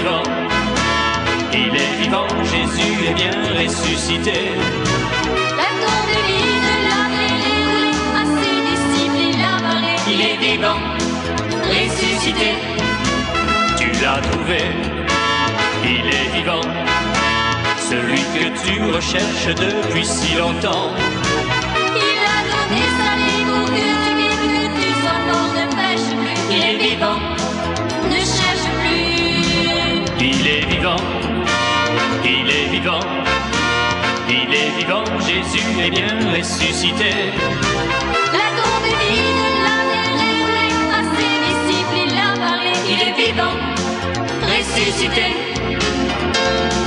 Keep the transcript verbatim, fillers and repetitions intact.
vivant, il est vivant, Jésus est bien ressuscité. La tombe est vide, la terre est roulée, à ses disciples il a parlé. Il est vivant, ressuscité, tu l'as trouvé, il est vivant, celui que tu recherches depuis si longtemps. Il a donné sa vie pour que tu vives, que tu sois mort, ne pêche plus. Il est vivant, ne cherche plus. il est vivant, il est vivant, il est vivant, Jésus est bien ressuscité. La tombe est vide, la terre est roulée, à ses disciples il a parlé. Il est vivant, ressuscité.